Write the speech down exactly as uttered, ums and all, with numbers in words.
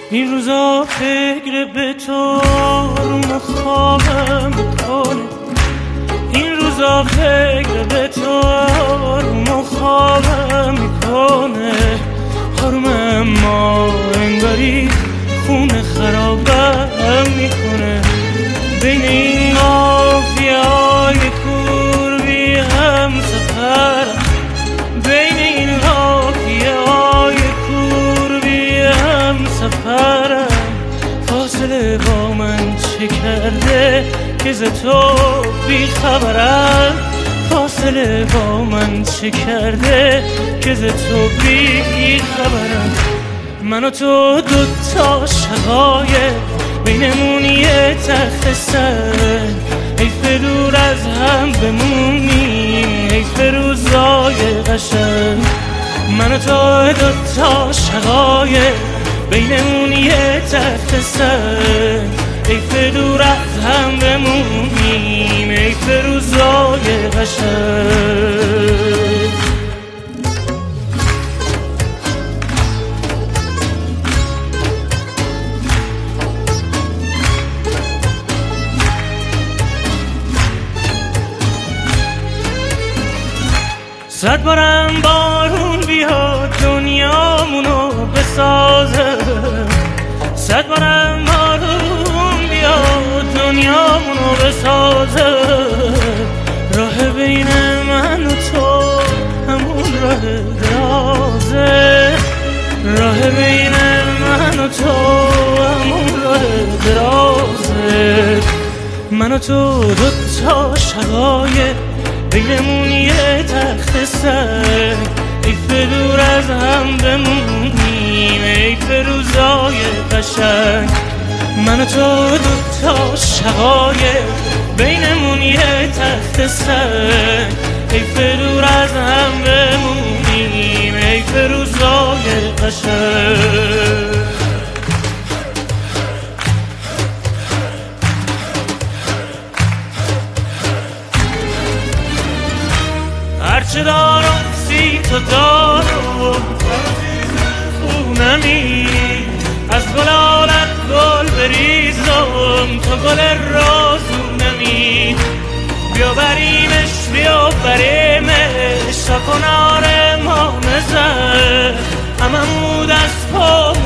این روزا فکر به تو رو خوابم میکنه، این روزا فکر به تو رو خوابم میکنه. حرم ما انگاری خونه خرابم میکنه. بین این قافیه‌های کور بی هم سفرم، بین این قافیه‌های کور بی هم سفرم. فاصله با من چه کرده که ز تو بی خبرم، فاصله با من چه کرده که ز تو بی خبرم. من و تو دوتا شقایق بینمون یه تخت سر، حیف دور از هم بمونیم، حیف روزای قشنگ. من و تو دوتا شقایق بینمون یه تخت سر، حیف دور از هم بمونیم، حیف روزای قشنگ. صد بارم بارون بیاد دنیامونو بسازه، صد بارم بارون بیاد دنیامونو بسازه. راه بین من و تو همون راه درازه، راه بین من و تو همون راه درازه. من و تو دوتا شقایق بینمون یه تخت سر، حیف دور از هم بمونیم، حیف روزای قشنگ. من و تو دوتا شقایق بینمون یه تخت سر، حیف دور از هم بمونیم، حیف روزای قشنگ. هرچه دارم سی تو دارم خونمی، از گلالت گل بریزم تو گل رازونمی. بیا بریمش بیا بریمش تا کنار ما نزد، هممون دست پا